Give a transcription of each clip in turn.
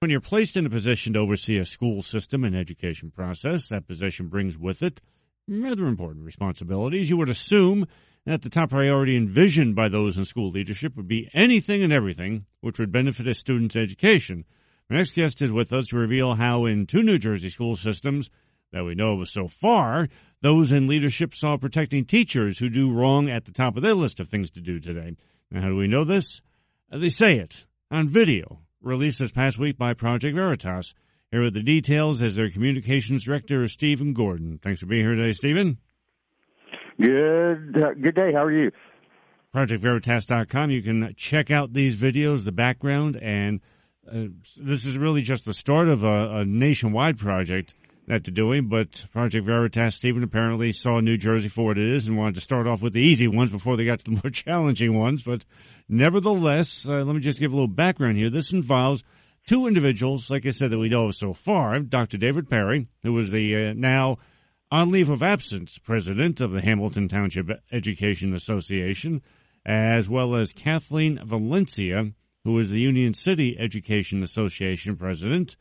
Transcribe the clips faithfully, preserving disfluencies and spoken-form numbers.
When you're placed in a position to oversee a school system and education process, that position brings with it rather important responsibilities. You would assume that the top priority envisioned by those in school leadership would be anything and everything which would benefit a student's education. Our next guest is with us to reveal how in two New Jersey school systems that we know of so far, those in leadership saw protecting teachers who do wrong at the top of their list of things to do today. Now, how do we know this? They say it on video, released this past week by Project Veritas. Here are the details as their communications director, Stephen Gordon. Thanks for being here today, Stephen. Good uh, good day. How are you? project veritas dot com. You can check out these videos, the background, and uh, this is really just the start of a, a nationwide project that they're doing. But Project Veritas, Stephen, apparently saw New Jersey for what it is and wanted to start off with the easy ones before they got to the more challenging ones. But nevertheless, uh, let me just give a little background here. This involves two individuals, like I said, that we know of so far. Doctor David Perry, who is the uh, now on leave of absence president of the Hamilton Township Education Association, as well as Kathleen Valencia, who is the Union City Education Association president.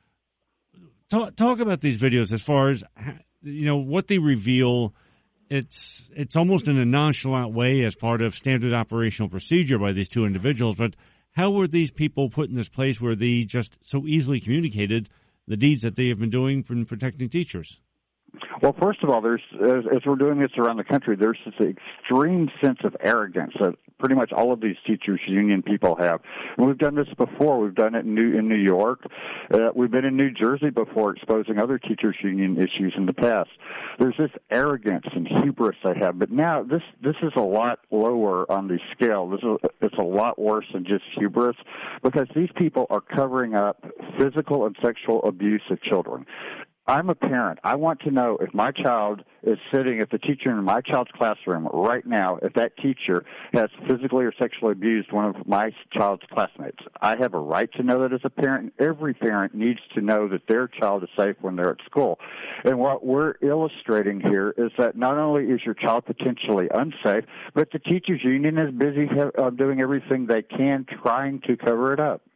Talk, talk about these videos as far as, you know, what they reveal. It's it's almost in a nonchalant way as part of standard operational procedure by these two individuals. But how were these people put in this place where they just so easily communicated the deeds that they have been doing in protecting teachers? Well, first of all, there's as, as we're doing this around the country, there's this extreme sense of arrogance that pretty much all of these teachers union people have. And we've done this before. We've done it in New, in New York. Uh, we've been in New Jersey before, exposing other teachers union issues in the past. There's this arrogance and hubris they have, but now this this is a lot lower on the scale. This is it's a lot worse than just hubris, because these people are covering up physical and sexual abuse of children. I'm a parent. I want to know if my child is sitting, if the teacher in my child's classroom right now, if that teacher has physically or sexually abused one of my child's classmates. I have a right to know that as a parent. Every parent needs to know that their child is safe when they're at school. And what we're illustrating here is that not only is your child potentially unsafe, but the teachers union is busy uh, doing everything they can trying to cover it up.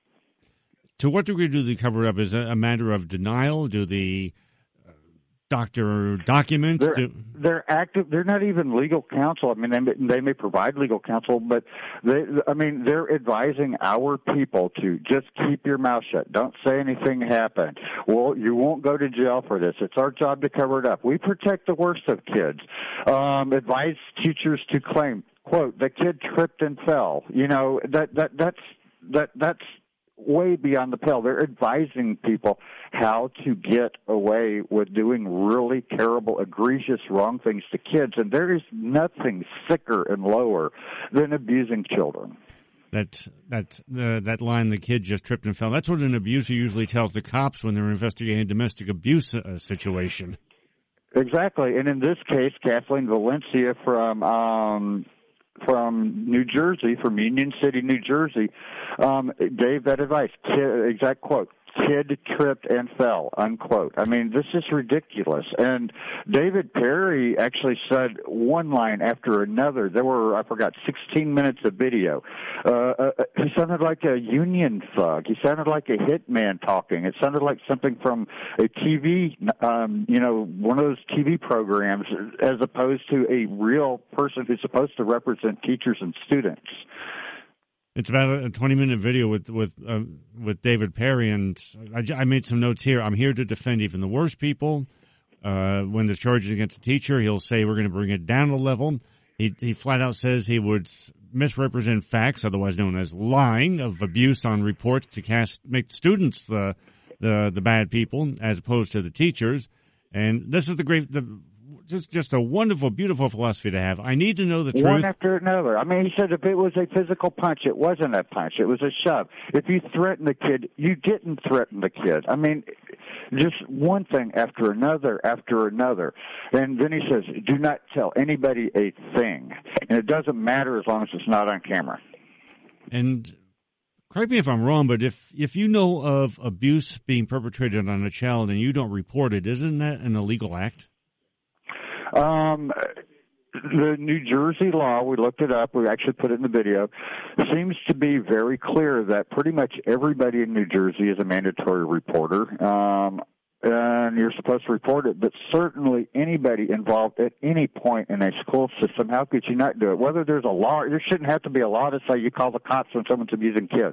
To what degree do they cover it up? Is it a matter of denial? Do the uh, doctor documents? They're, do... they're active. They're not even legal counsel. I mean, they may, they may provide legal counsel, but they, I mean, they're advising our people to just keep your mouth shut. Don't say anything happened. Well, you won't go to jail for this. It's our job to cover it up. We protect the worst of kids. Um, advise teachers to claim, quote, the kid tripped and fell. You know, that that that's that that's. way beyond the pale. They're advising people how to get away with doing really terrible, egregious, wrong things to kids, and there is nothing sicker and lower than abusing children. That that uh, that line, the kid just tripped and fell, that's what an abuser usually tells the cops when they're investigating a domestic abuse uh, situation. Exactly, and in this case, Kathleen Valencia from um, from New Jersey, from Union City, New Jersey, um, gave that advice. Kid, exact quote, kid tripped and fell, unquote. I mean, this is ridiculous. And David Perry actually said one line after another. There were, I forgot, sixteen minutes of video. Uh, uh, he sounded like a union thug. He sounded like a hitman talking. It sounded like something from a T V, um, you know, one of those T V programs, as opposed to a real person who's supposed to represent teachers and students. It's about a twenty-minute video with with uh, with David Perry, and I, I made some notes here. I'm here to defend even the worst people. Uh, when there's charges against a teacher, he'll say we're going to bring it down a level. He he flat out says he would misrepresent facts, otherwise known as lying, of abuse on reports to cast make students the the the bad people as opposed to the teachers. And this is the great the. Just, just a wonderful, beautiful philosophy to have. I need to know the truth. One after another. I mean, he said if it was a physical punch, it wasn't a punch. It was a shove. If you threaten the kid, you didn't threaten the kid. I mean, just one thing after another after another. And then he says, do not tell anybody a thing. And it doesn't matter as long as it's not on camera. And correct me if I'm wrong, but if, if you know of abuse being perpetrated on a child and you don't report it, isn't that an illegal act? Um, the New Jersey law, we looked it up, we actually put it in the video, seems to be very clear that pretty much everybody in New Jersey is a mandatory reporter. Um, and you're supposed to report it, but certainly anybody involved at any point in a school system, how could you not do it? Whether there's a law, there shouldn't have to be a law to say you call the cops when someone's abusing kids.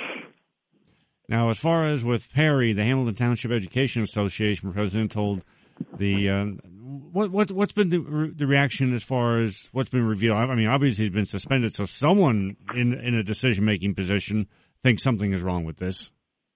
Now, as far as with Perry, the Hamilton Township Education Association president told the uh, what what what's been the, the reaction as far as what's been revealed? I mean, obviously he's been suspended, so someone in in a decision making position thinks something is wrong with this.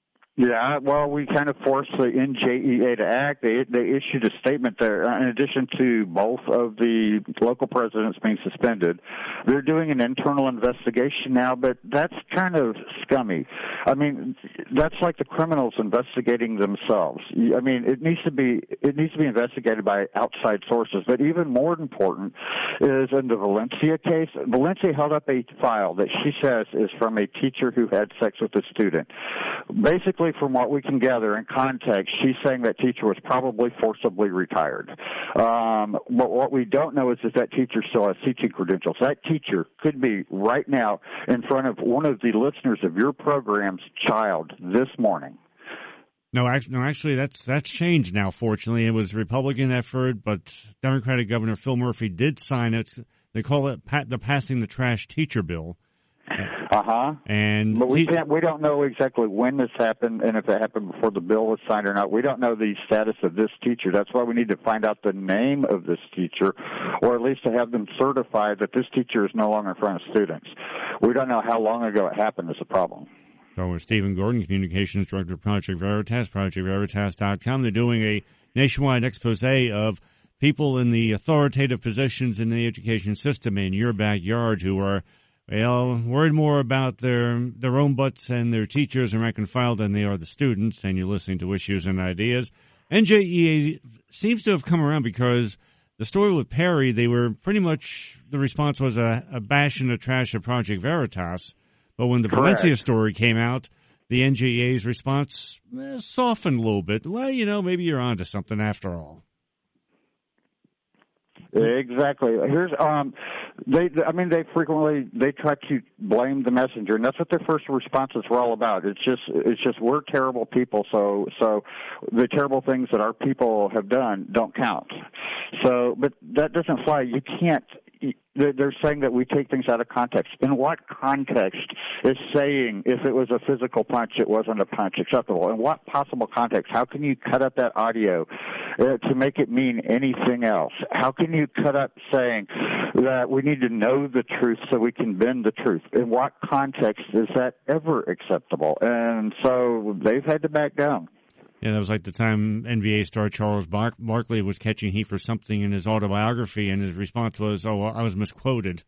Yeah, well, we kind of forced the N J E A to act. They they issued a statement there. In addition to both of the local presidents being suspended, they're doing an internal investigation now, but that's kind of scummy. I mean, that's like the criminals investigating themselves. I mean, it needs to be it needs to be investigated by outside sources. But even more important is in the Valencia case. Valencia held up a file that she says is from a teacher who had sex with a student. Basically, from what we can gather in context, she's saying that teacher was probably forcibly retired. Um, but what we don't know is if that teacher still has teaching credentials. That teacher could be right now in front of one of the listeners of your program's child this morning. No, actually, no, actually, that's that's changed now. Fortunately, it was a Republican effort, but Democratic Governor Phil Murphy did sign it. They call it the Passing the Trash Teacher Bill. Uh huh. And but we can't. We don't know exactly when this happened and if it happened before the bill was signed or not. We don't know the status of this teacher. That's why we need to find out the name of this teacher, or at least to have them certify that this teacher is no longer in front of students. We don't know how long ago it happened. Is a problem. So we're Stephen Gordon, Communications Director of Project Veritas, project veritas dot com. They're doing a nationwide expose of people in the authoritative positions in the education system in your backyard who are, well, worried more about their their own butts and their teachers and rank and file than they are the students, and you're listening to Issues and Ideas. N J E A seems to have come around because the story with Perry, they were pretty much, the response was a, a bash and a trash of Project Veritas. But when the Correct. Valencia story came out, the N J E A's response eh, softened a little bit. Well, you know, maybe you're onto something after all. Exactly. Here's um, they. I mean, they frequently they try to blame the messenger, and that's what their first responses were all about. It's just, it's just we're terrible people, so so the terrible things that our people have done don't count. So, but that doesn't fly. You can't. They're saying that we take things out of context. In what context is saying if it was a physical punch, it wasn't a punch acceptable? In what possible context? How can you cut up that audio uh, to make it mean anything else? How can you cut up saying that we need to know the truth so we can bend the truth? In what context is that ever acceptable? And so they've had to back down. Yeah, that was like the time N B A star Charles Bar- Barkley was catching heat for something in his autobiography, and his response was, oh, well, I was misquoted.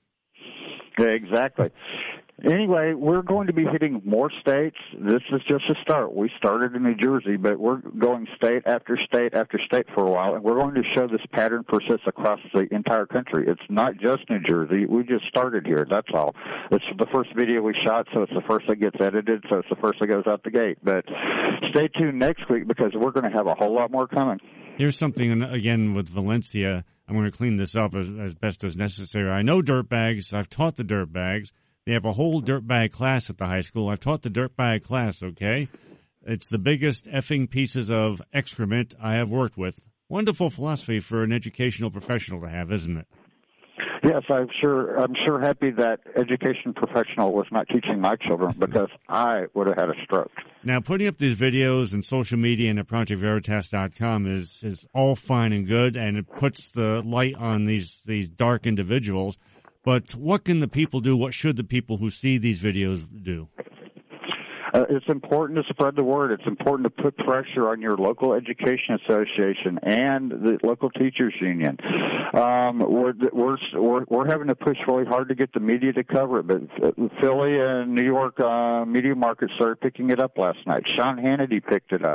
Exactly. Anyway, we're going to be hitting more states. This is just a start. We started in New Jersey, but we're going state after state after state for a while, and we're going to show this pattern persists across the entire country. It's not just New Jersey. We just started here, that's all. It's the first video we shot, so it's the first that gets edited, so it's the first that goes out the gate. But stay tuned next week because we're going to have a whole lot more coming. Here's something, again, with Valencia. I'm going to clean this up as, as best as necessary. I know dirtbags. I've taught the dirtbags. They have a whole dirtbag class at the high school. I've taught the dirtbag class, okay? It's the biggest effing pieces of excrement I have worked with. Wonderful philosophy for an educational professional to have, isn't it? Yes, I'm sure. I'm sure happy that education professional was not teaching my children because I would have had a stroke. Now, putting up these videos and social media and at project veritas dot com is is all fine and good, and it puts the light on these these dark individuals. But what can the people do? What should the people who see these videos do? Uh, it's important to spread the word. It's important to put pressure on your local education association and the local teachers union. Um, we're, we're we're we're having to push really hard to get the media to cover it. But Philly and New York uh, media markets started picking it up last night. Sean Hannity picked it up.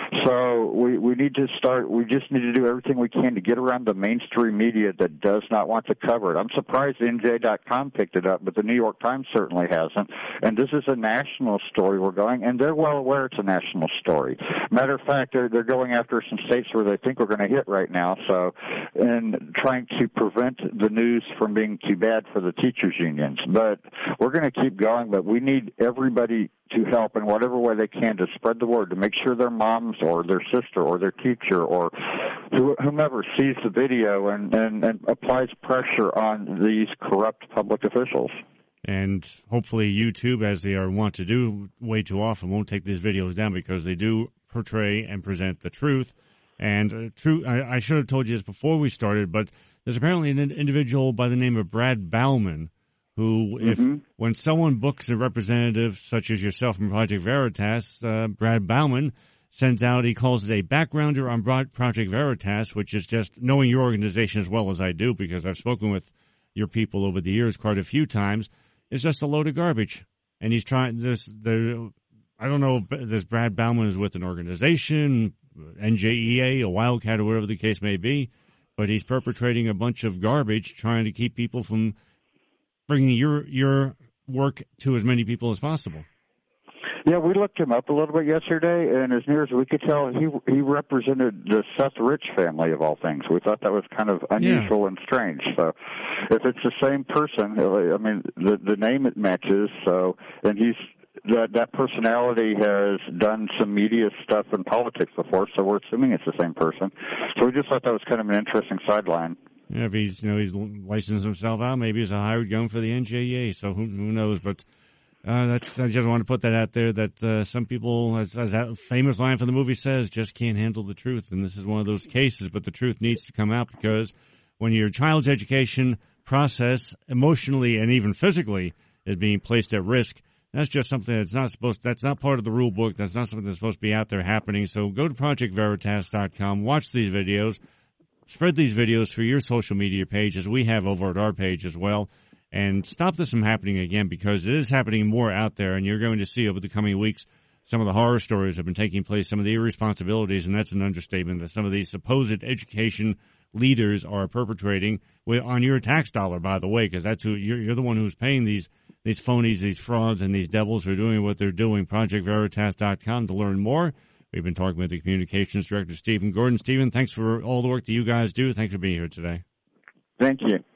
So we, we need to start, we just need to do everything we can to get around the mainstream media that does not want to cover it. I'm surprised N J dot com picked it up, but the New York Times certainly hasn't. And this is a national story we're going, and they're well aware it's a national story. Matter of fact, they're, they're going after some states where they think we're going to hit right now, so, and trying to prevent the news from being too bad for the teachers' unions. But we're going to keep going, but we need everybody to help in whatever way they can to spread the word, to make sure their moms or their sister or their teacher or whomever sees the video and, and, and applies pressure on these corrupt public officials. And hopefully YouTube, as they are wont to do way too often, won't take these videos down because they do portray and present the truth. And uh, true, I, I should have told you this before we started, but there's apparently an individual by the name of Brad Bauman who, if mm-hmm. when someone books a representative such as yourself from Project Veritas, uh, Brad Bauman sends out, he calls it a backgrounder on Project Veritas, which is just knowing your organization as well as I do, because I've spoken with your people over the years quite a few times. It's just a load of garbage. And he's trying this, the, I don't know, this Brad Bauman is with an organization, N J E A, a Wildcat, or whatever the case may be, but he's perpetrating a bunch of garbage, trying to keep people from bringing your your work to as many people as possible. Yeah, we looked him up a little bit yesterday, and as near as we could tell, he he represented the Seth Rich family of all things. We thought that was kind of unusual yeah. and strange. So, if it's the same person, I mean, the the name it matches. So, and he's that that personality has done some media stuff in politics before, so we're assuming it's the same person. So we just thought that was kind of an interesting sideline. Yeah, if he's you know he's licensed himself out, maybe he's a hired gun for the N J E A. So who who knows? But uh, that's I just want to put that out there that uh, some people, as, as that famous line from the movie says, just can't handle the truth, and this is one of those cases. But the truth needs to come out, because when your child's education process, emotionally and even physically, is being placed at risk, that's just something that's not supposed. That's not part of the rule book. That's not something that's supposed to be out there happening. So go to project veritas dot com, watch these videos. Spread these videos through your social media page, as we have over at our page as well, and stop this from happening again, because it is happening more out there, and you're going to see over the coming weeks some of the horror stories that have been taking place, some of the irresponsibilities, and that's an understatement, that some of these supposed education leaders are perpetrating with, on your tax dollar, by the way, because that's who you're, you're the one who's paying these these phonies, these frauds, and these devils who are doing what they're doing. project veritas dot com to learn more. We've been talking with the Communications Director, Stephen Gordon. Stephen, thanks for all the work that you guys do. Thanks for being here today. Thank you.